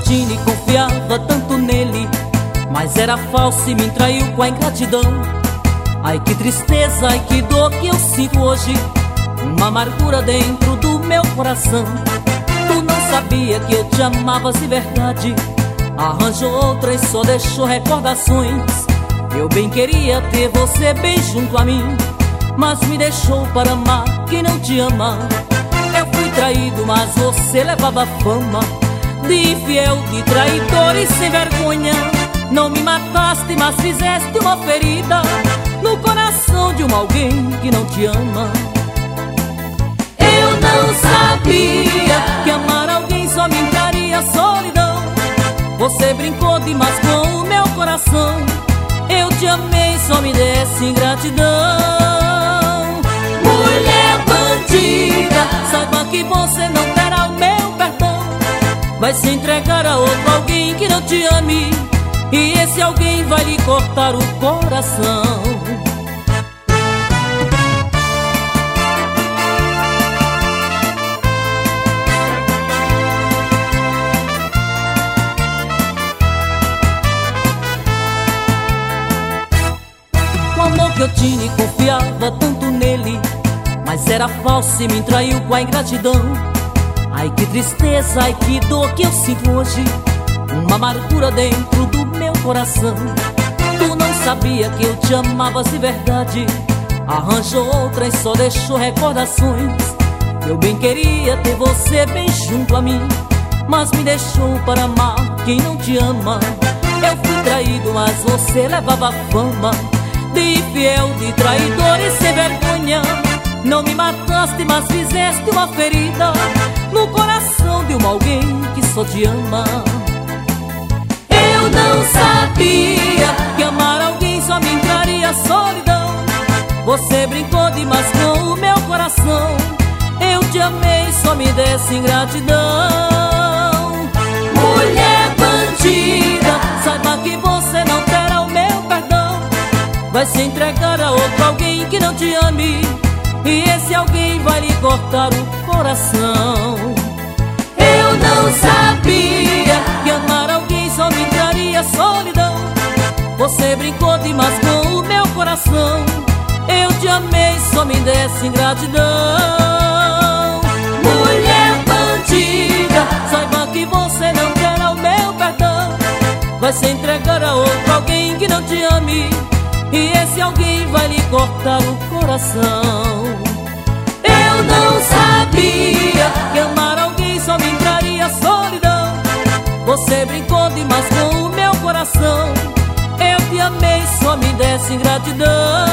tinha e confiava tanto nele, mas era falso e me traiu com a ingratidão. Ai que tristeza, ai que dor que eu sinto hoje, uma amargura dentro do meu coração. Tu não sabia que eu te amava de verdade, arranjou outra e só deixou recordações. Eu bem queria ter você bem junto a mim, mas me deixou para amar quem não te ama. Eu fui traído, mas você levava fama de infiel, de traidor e sem vergonha. Não me mataste, mas fizeste uma ferida no coração de alguém que não te ama. Eu não sabia que amar alguém só me traria solidão. Você brincou demais com o meu coração. Eu te amei, só me desse ingratidão. Mulher bandida, saiba que você não terá o meu perdão. Vai se entregar a outro alguém que não te ame, e esse alguém vai lhe cortar o coração. O amor que eu tinha e confiava tanto nele, mas era falso e me traiu com a ingratidão. Ai que tristeza, ai que dor que eu sinto hoje, uma amargura dentro do meu coração. Tu não sabia que eu te amava de verdade, arranjou outra e só deixou recordações. Eu bem queria ter você bem junto a mim, mas me deixou para amar quem não te ama. Eu fui traído, mas você levava fama de infiel, de traidor e sem vergonha. Não me mataste, mas fizeste uma ferida no coração de alguém que só te ama. Eu não sabia que amar alguém só me traria solidão. Você brincou demais com o meu coração. Eu te amei, só me desse ingratidão. Mulher bandida, saiba que você não terá o meu perdão. Vai se entregar a outro alguém que não te ame, e esse alguém vai lhe cortar o coração. Eu não sabia que amar alguém só me traria solidão. Você brincou demais com o meu coração. Eu te amei, só me desse ingratidão. Mulher bandida, saiba que você não terá o meu perdão. Vai se entregar a outro alguém que não te ame, e esse alguém vai lhe cortar o coração. Eu não sabia que amar alguém só me traria solidão. Você brincou demais com o meu coração. Eu te amei, só me desse ingratidão.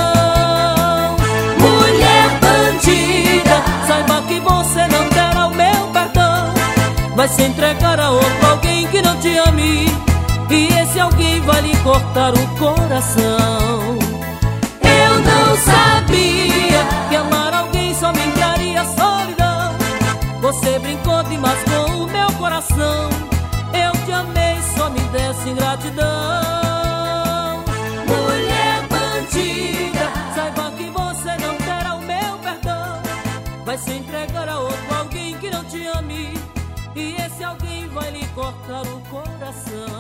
Mulher bandida, saiba que você não terá o meu perdão. Vai se entregar a outro alguém que não te ame, e esse alguém vai lhe cortar o coração. Eu não sabia que amar alguém só me traria solidão. Você brincou demais com o meu coração. Eu te amei, só me desse ingratidão. Mulher bandida, saiba que você não terá o meu perdão. Vai se entregar a outro alguém que não te ame, e esse alguém vai lhe cortar o coração.